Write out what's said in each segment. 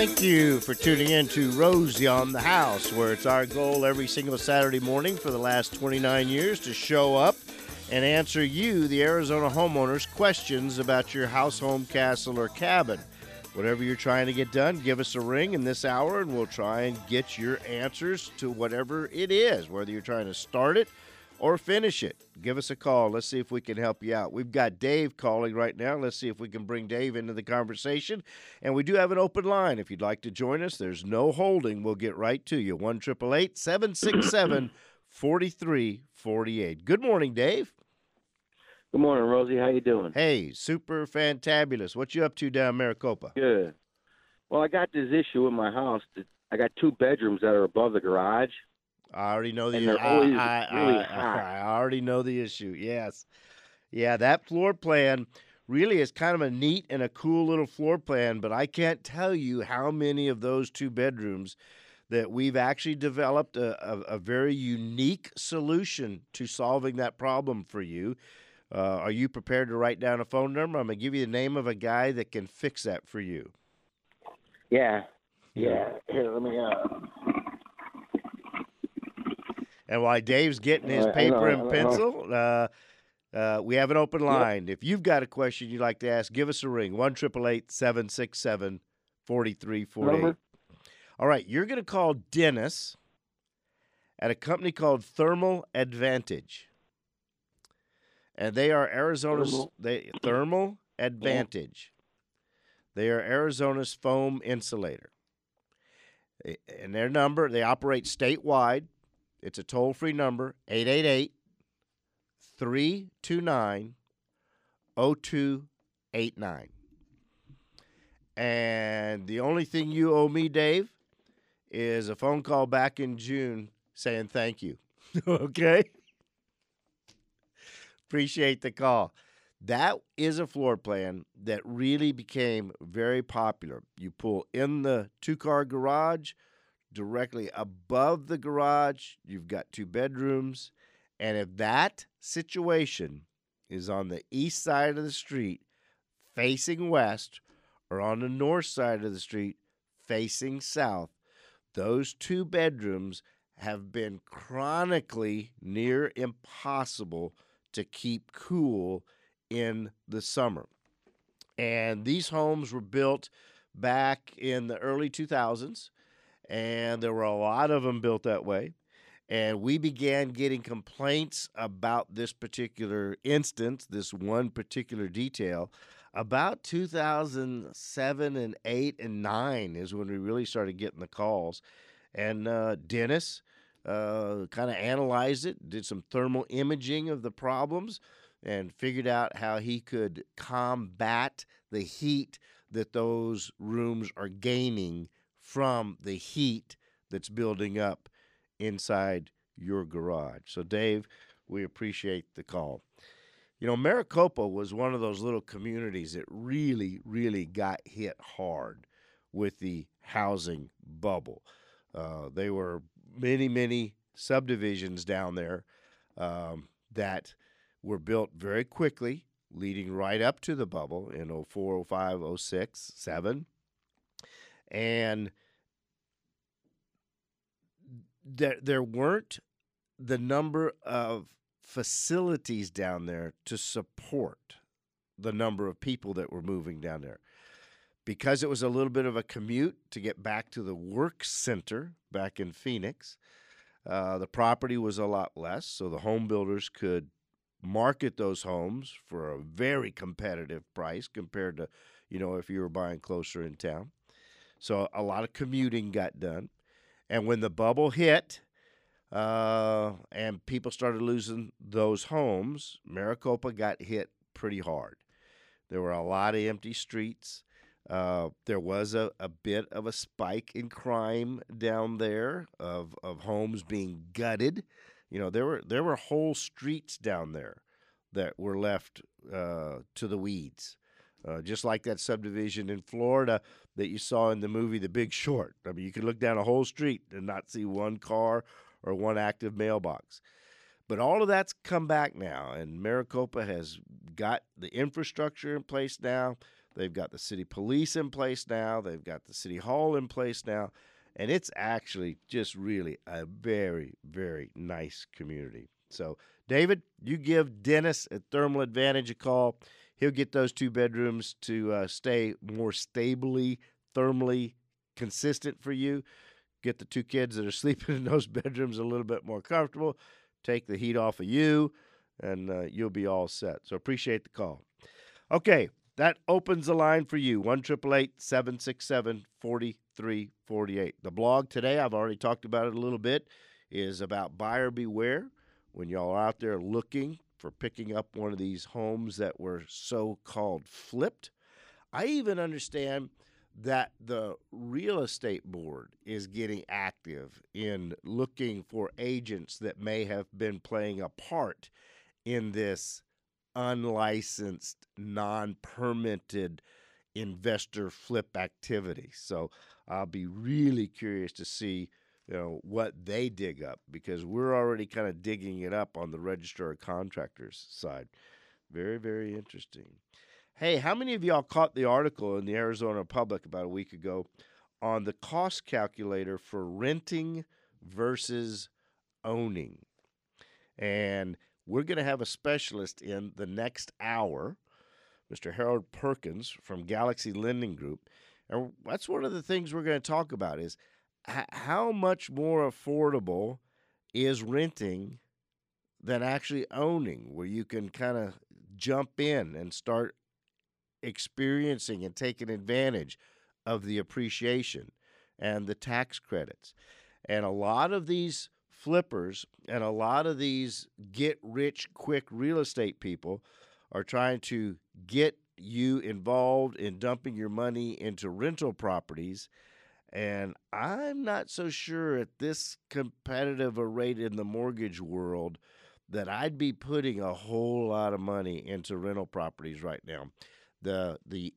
Thank you for tuning in to Rosie on the House, where it's our goal every single Saturday morning for the last 29 years to show up and answer you, the Arizona homeowners, questions about your house, home, castle, or cabin. Whatever you're trying to get done, give us a ring in this hour, and we'll try and get your answers to whatever it is, whether you're trying to start it or finish it. Give us a call. Let's see if we can help you out. We've got Dave calling right now. Let's see if we can bring Dave into the conversation. And we do have an open line. If you'd like to join us, there's no holding. We'll get right to you. 1-888-767-4348. Good morning, Dave. Good morning, Rosie. How you doing? Hey, super fantabulous. What you up to down Maricopa? Good. Well, I got this issue in my house. I got 2 bedrooms that are above the garage. I already know the And they're always really hot. I already know the issue. Yes. Yeah, that floor plan really is kind of a neat and a cool little floor plan, but I can't tell you how many of those 2 bedrooms that we've actually developed a very unique solution to solving that problem for you. Are you prepared to write down a phone number? I'm going to give you the name of a guy that can fix that for you. Yeah. Here, let me. And while Dave's getting his paper and pencil, we have an open line. Yep. If you've got a question you'd like to ask, give us a ring. 1-888-767-4348. All right, you're going to call Dennis at a company called Thermal Advantage. And they are Arizona's Thermal Advantage. They are Arizona's foam insulator. And their number, they operate statewide. It's a toll-free number, 888-329-0289. And the only thing you owe me, Dave, is a phone call back in June saying thank you. Okay? Appreciate the call. That is a floor plan that really became very popular. You pull in the 2-car garage. Directly above the garage, you've got 2 bedrooms. And if that situation is on the east side of the street facing west or on the north side of the street facing south, those 2 bedrooms have been chronically near impossible to keep cool in the summer. And these homes were built back in the early 2000s, and there were a lot of them built that way. And we began getting complaints about this particular instance, this one particular detail, about 2007 and 8 and 9 is when we really started getting the calls. And Dennis kind of analyzed it, did some thermal imaging of the problems, and figured out how he could combat the heat that those rooms are gaining from the heat that's building up inside your garage. So, Dave, we appreciate the call. You know, Maricopa was one of those little communities that really, really got hit hard with the housing bubble. There were many, many subdivisions down there that were built very quickly, leading right up to the bubble in 04, 05, 06, 07. And there weren't the number of facilities down there to support the number of people that were moving down there. Because it was a little bit of a commute to get back to the work center back in Phoenix, the property was a lot less, so the home builders could market those homes for a very competitive price compared to, if you were buying closer in town. So a lot of commuting got done. And when the bubble hit and people started losing those homes, Maricopa got hit pretty hard. There were a lot of empty streets. There was a bit of a spike in crime down there of homes being gutted. There were whole streets down there that were left to the weeds, just like that subdivision in Florida that you saw in the movie The Big Short. I mean, you could look down a whole street and not see one car or one active mailbox. But all of that's come back now, and Maricopa has got the infrastructure in place now. They've got the city police in place now. They've got the city hall in place now. And it's actually just really a very, very nice community. So, David, you give Dennis at Thermal Advantage a call. He'll get those 2 bedrooms to stay more stably, thermally consistent for you. Get the 2 kids that are sleeping in those bedrooms a little bit more comfortable. Take the heat off of you, and you'll be all set. So appreciate the call. Okay, that opens the line for you, 1-888-767-4348. The blog today, I've already talked about it a little bit, is about buyer beware. When y'all are out there looking for picking up one of these homes that were so-called flipped, I even understand that the real estate board is getting active in looking for agents that may have been playing a part in this unlicensed, non-permitted investor flip activity. So I'll be really curious to see, what they dig up, because we're already kind of digging it up on the Register of Contractors side. Very, very interesting. Hey, how many of y'all caught the article in the Arizona Republic about a week ago on the cost calculator for renting versus owning? And we're going to have a specialist in the next hour, Mr. Harold Perkins from Galaxy Lending Group. And that's one of the things we're going to talk about is how much more affordable is renting than actually owning, where you can kind of jump in and start experiencing and taking advantage of the appreciation and the tax credits. And a lot of these flippers and a lot of these get-rich-quick real estate people are trying to get you involved in dumping your money into rental properties. And I'm not so sure at this competitive a rate in the mortgage world that I'd be putting a whole lot of money into rental properties right now. The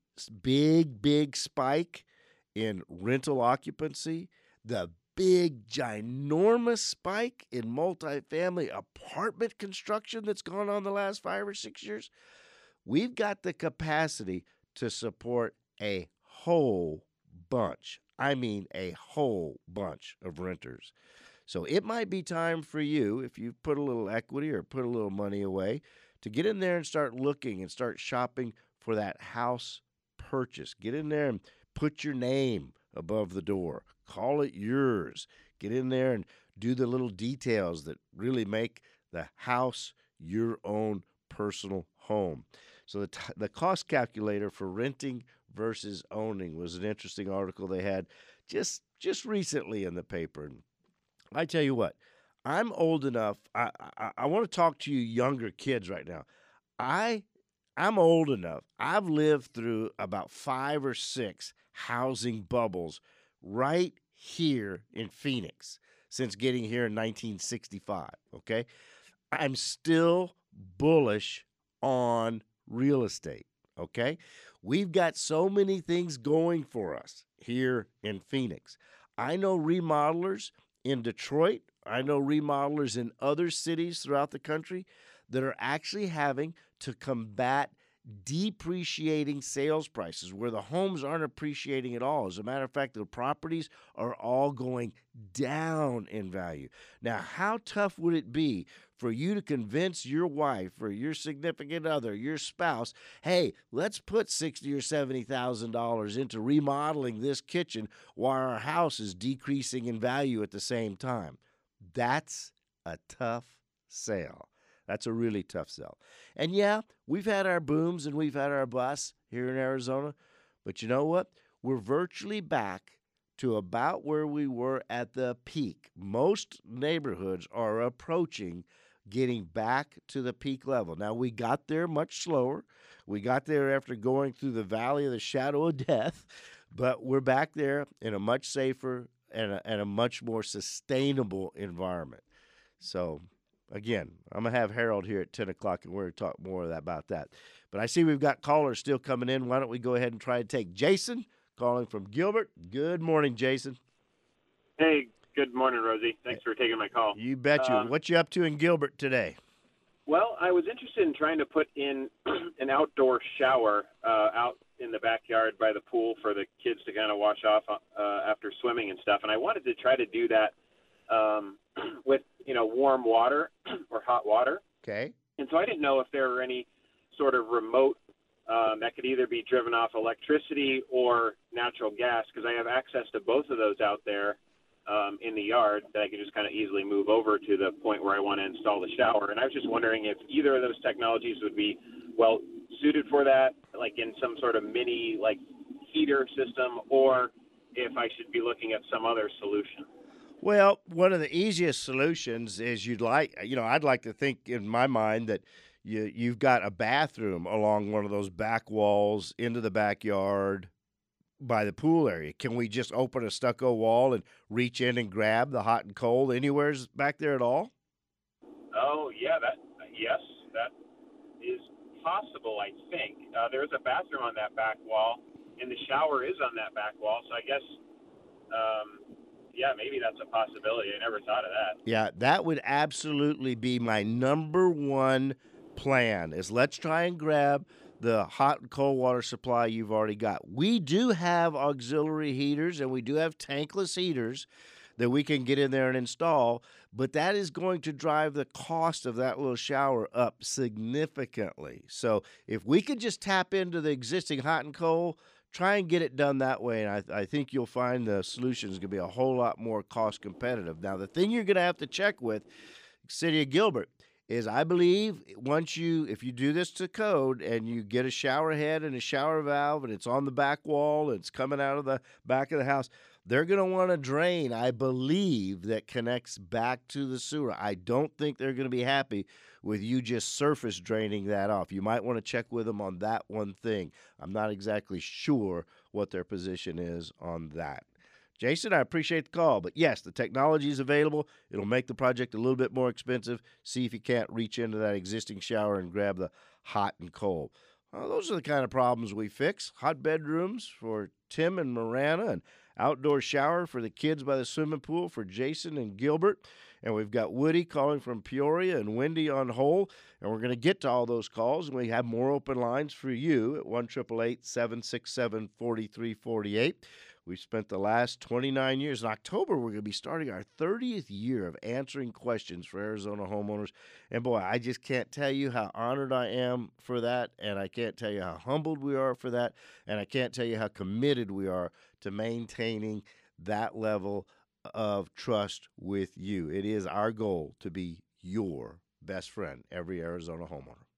big spike in rental occupancy, the big, ginormous spike in multifamily apartment construction that's gone on the last 5 or 6 years, we've got the capacity to support a whole bunch. I mean a whole bunch of renters. So it might be time for you, if you put a little equity or put a little money away, to get in there and start looking and start shopping for that house purchase. Get in there and put your name above the door. Call it yours. Get in there and do the little details that really make the house your own personal home. So the cost calculator for renting versus owning was an interesting article they had just recently in the paper. And I tell you what, I'm old enough. I want to talk to you younger kids right now. I'm old enough. I've lived through about 5 or 6 housing bubbles right here in Phoenix since getting here in 1965, okay? I'm still bullish on real estate, okay? We've got so many things going for us here in Phoenix. I know remodelers in Detroit. I know remodelers in other cities throughout the country that are actually having to combat depreciating sales prices where the homes aren't appreciating at all. As a matter of fact, the properties are all going down in value. Now, how tough would it be for you to convince your wife or your significant other, your spouse, hey, let's put $60,000 or $70,000 into remodeling this kitchen while our house is decreasing in value at the same time? That's a tough sale. That's a really tough sell. And yeah, we've had our booms and we've had our busts here in Arizona, but you know what? We're virtually back to about where we were at the peak. Most neighborhoods are approaching getting back to the peak level. Now, we got there much slower. We got there after going through the valley of the shadow of death, but we're back there in a much safer and a much more sustainable environment. So, again, I'm going to have Harold here at 10 o'clock, and we're going to talk more about that. But I see we've got callers still coming in. Why don't we go ahead and try to take Jason, calling from Gilbert. Good morning, Jason. Hey, good morning, Rosie. Thanks for taking my call. You bet you. What you up to in Gilbert today? Well, I was interested in trying to put in an outdoor shower out in the backyard by the pool for the kids to kind of wash off after swimming and stuff. And I wanted to try to do that with, warm water or hot water. Okay. And so I didn't know if there were any sort of remote that could either be driven off electricity or natural gas, because I have access to both of those out there in the yard that I can just kind of easily move over to the point where I want to install the shower. And I was just wondering if either of those technologies would be well suited for that, like in some sort of mini heater system, or if I should be looking at some other solution. Well, one of the easiest solutions is I'd like to think in my mind that you've got a bathroom along one of those back walls into the backyard by the pool area. Can we just open a stucco wall and reach in and grab the hot and cold anywhere's back there at all? Oh, yeah, yes, that is possible, I think. There's a bathroom on that back wall, and the shower is on that back wall, so I guess maybe that's a possibility. I never thought of that. Yeah, that would absolutely be my number one plan is let's try and grab the hot and cold water supply you've already got. We do have auxiliary heaters and we do have tankless heaters that we can get in there and install, but that is going to drive the cost of that little shower up significantly. So if we could just tap into the existing hot and cold, try and get it done that way, and I think you'll find the solution is going to be a whole lot more cost competitive. Now, the thing you're going to have to check with City of Gilbert is I believe if you do this to code and you get a shower head and a shower valve and it's on the back wall and it's coming out of the back of the house, they're going to want a drain, I believe, that connects back to the sewer. I don't think they're going to be happy with you just surface draining that off. You might want to check with them on that one thing. I'm not exactly sure what their position is on that. Jason, I appreciate the call, but yes, the technology is available. It'll make the project a little bit more expensive. See if you can't reach into that existing shower and grab the hot and cold. Well, those are the kind of problems we fix. Hot bedrooms for Tim and Marana, and outdoor shower for the kids by the swimming pool for Jason and Gilbert. And we've got Woody calling from Peoria and Wendy on hold. And we're going to get to all those calls. And we have more open lines for you at 1-888-767-4348. We've spent the last 29 years. In October, we're going to be starting our 30th year of answering questions for Arizona homeowners. And boy, I just can't tell you how honored I am for that. And I can't tell you how humbled we are for that. And I can't tell you how committed we are to maintaining that level of trust with you. It is our goal to be your best friend, every Arizona homeowner.